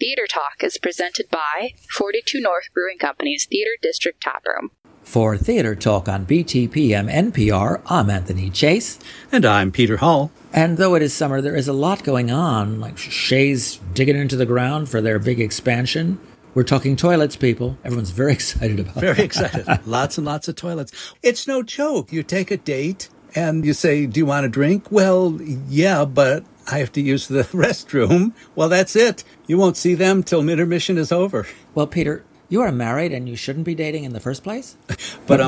Theater Talk is presented by 42 North Brewing Company's Theater District Taproom. For Theater Talk on BTPM NPR, I'm Anthony Chase. And I'm Peter Hall. And though it is summer, there is a lot going on, like Shea's digging into the ground for their big expansion. We're talking toilets, people. Everyone's very excited about Very excited. Lots and lots of toilets. It's no joke. You take a date and you say, do you want a drink? Well, yeah, but I have to use the restroom. Well, that's it. You won't see them till intermission is over. Well, Peter, you are married and you shouldn't be dating in the first place? But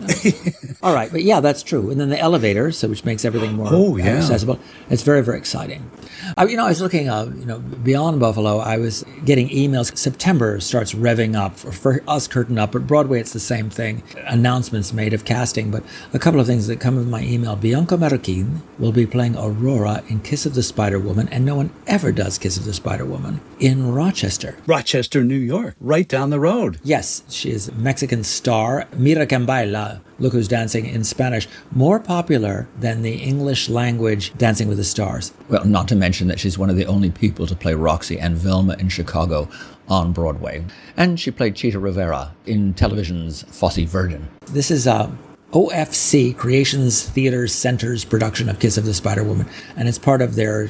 All right, but yeah, that's true. And then the elevator, so which makes everything more accessible. It's very, very exciting. I was looking, beyond Buffalo, I was getting emails. September starts revving up for us, Curtain Up. At Broadway, it's the same thing. Announcements made of casting, but a couple of things that come with my email. Bianca Marroquin will be playing Aurora in Kiss of the Spider Woman, and no one ever does Kiss of the Spider Woman, in Rochester. Rochester, New York, right down the road. Yes, she is a Mexican star. Mira Cambaila, Look Who's Dancing in Spanish, more popular than the English language Dancing with the Stars. Well, not to mention that she's one of the only people to play Roxy and Velma in Chicago on Broadway. And she played Chita Rivera in television's Fosse Verdon. This is OFC, Creations Theater Center's production of Kiss of the Spider Woman, and it's part of their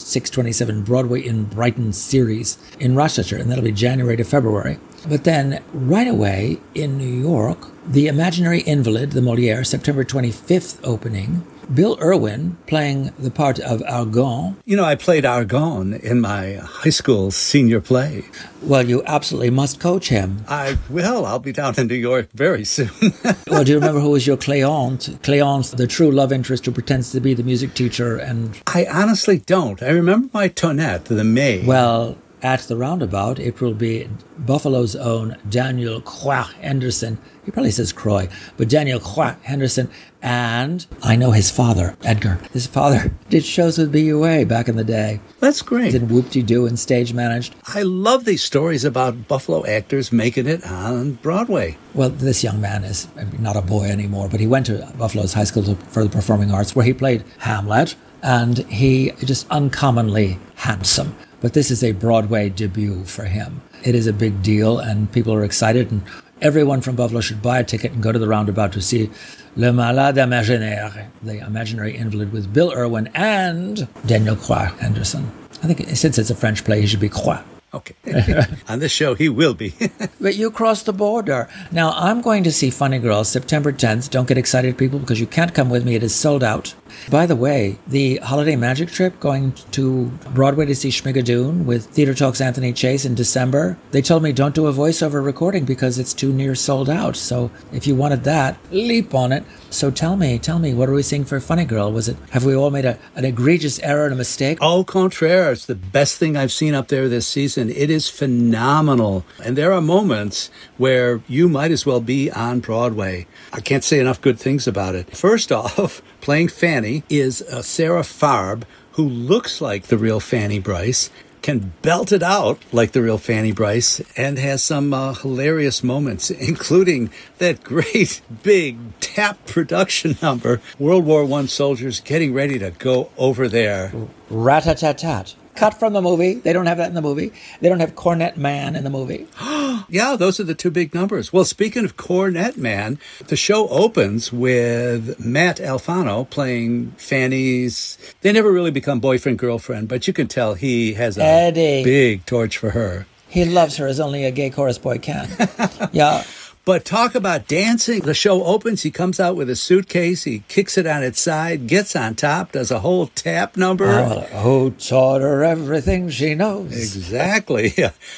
26-27 Broadway in Brighton series in Rochester, and that'll be January to February. But then, right away, in New York, The Imaginary Invalid, the Molière, September 25th opening, Bill Irwin playing the part of Argonne. I played Argonne in my high school senior play. Well, you absolutely must coach him. I will. I'll be down in New York very soon. Well, do you remember who was your Cléante? Cléante, the true love interest who pretends to be the music teacher. And I honestly don't. I remember my Tonette, the maid. Well, at the roundabout, it will be Buffalo's own Daniel Croix Henderson. He probably says Croix, but Daniel Croix Henderson. And I know his father, Edgar. His father did shows with BUA back in the day. That's great. Did Whoop-De-Doo and stage managed. I love these stories about Buffalo actors making it on Broadway. Well, this young man is not a boy anymore, but he went to Buffalo's High School for the Performing Arts, where he played Hamlet, and he just uncommonly handsome. But this is a Broadway debut for him. It is a big deal, and people are excited, and everyone from Buffalo should buy a ticket and go to the roundabout to see Le Malade Imaginaire, the Imaginary Invalid, with Bill Irwin and Daniel Croix Henderson. I think since it's a French play, he should be Croix. Okay. On this show, he will be. But you crossed the border. Now, I'm going to see Funny Girl September 10th. Don't get excited, people, because you can't come with me. It is sold out. By the way, the Holiday Magic Trip going to Broadway to see Schmigadoon with Theater Talk's Anthony Chase in December, they told me don't do a voiceover recording because it's too near sold out. So if you wanted that, leap on it. So tell me, what are we seeing for Funny Girl? Have we all made an egregious error and a mistake? Au contraire, it's the best thing I've seen up there this season. It is phenomenal. And there are moments where you might as well be on Broadway. I can't say enough good things about it. First off, playing Fanny is Sarah Farb, who looks like the real Fanny Brice, can belt it out like the real Fanny Brice, and has some hilarious moments, including that great big tap production number, World War I soldiers getting ready to go over there. Rat-a-tat-tat. Cut from the movie. They don't have that in the movie. They don't have Cornet Man in the movie. Yeah, those are the two big numbers. Well, speaking of Cornet Man, the show opens with Matt Alfano playing Fanny's... They never really become boyfriend-girlfriend, but you can tell he has a big torch for her. He loves her as only a gay chorus boy can. Yeah. But talk about dancing. The show opens, he comes out with a suitcase, he kicks it on its side, gets on top, does a whole tap number. Who taught her everything she knows? Exactly.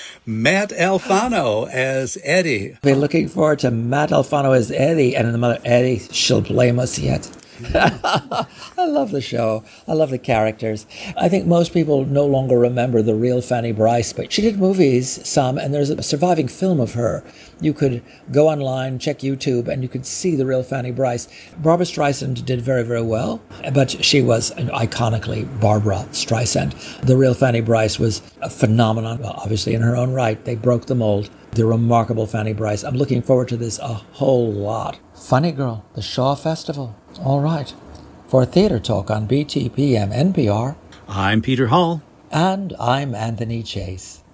Matt Alfano as Eddie. We're looking forward to Matt Alfano as Eddie, and the mother, Eddie, she'll blame us yet. I love the show. I love the characters. I think most people no longer remember the real Fanny Brice, but she did movies, some, and there's a surviving film of her. You could go online, check YouTube, and you could see the real Fanny Brice. Barbra Streisand did very, very well, but she was iconically Barbra Streisand. The real Fanny Brice was a phenomenon, well, obviously in her own right. They broke the mold. The remarkable Fanny Brice. I'm looking forward to this a whole lot. Funny Girl, the Shaw Festival. All right. For Theater Talk on BTPM NPR, I'm Peter Hall. And I'm Anthony Chase.